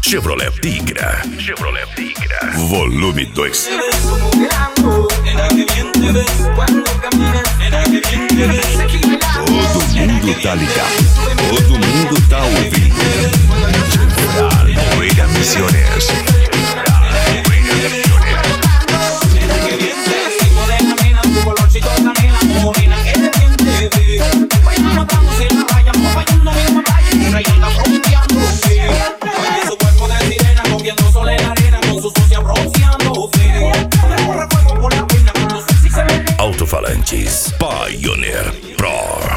Chevrolet Tigra. Chevrolet Tigra. Volume 2. Todo mundo tá ligado. Todo mundo tá ouvindo. Moreira Misiones. Alto-falantes Pioneer Pro.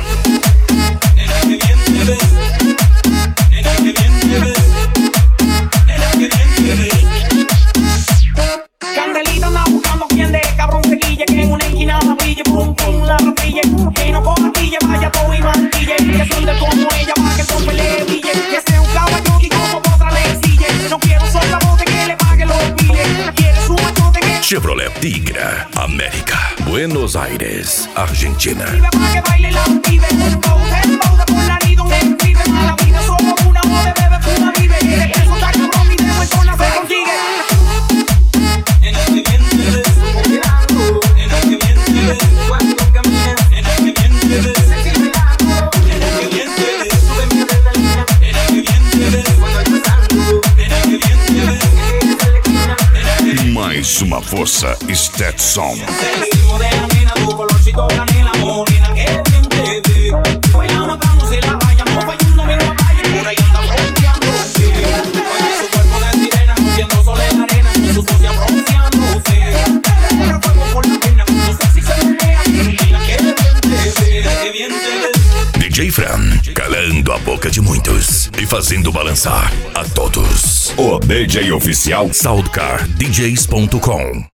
Candelita anda buscando quien de cabrón se guille, que en una esquina la brille, pum pum la rapille, que no coja pille, vaya todo y mantille, que son de como ella, para que el tope le brille, que sea un caballo y como otra le exige, no quiero soplabote que le pague los biles, quiere su machote que Chevrolet Tigra, América, Buenos Aires, Argentina. vive para que baile la pibe, un baude por la vida, donde vive mala vida, somos una de bebé, fuma vive, que eso está cabrón, mi dejo en zona se consigue. Mais uma força Stetson. DJ Fran, calando a boca de muitos e fazendo balançar a todos. O DJ oficial SoundCarDJs.com.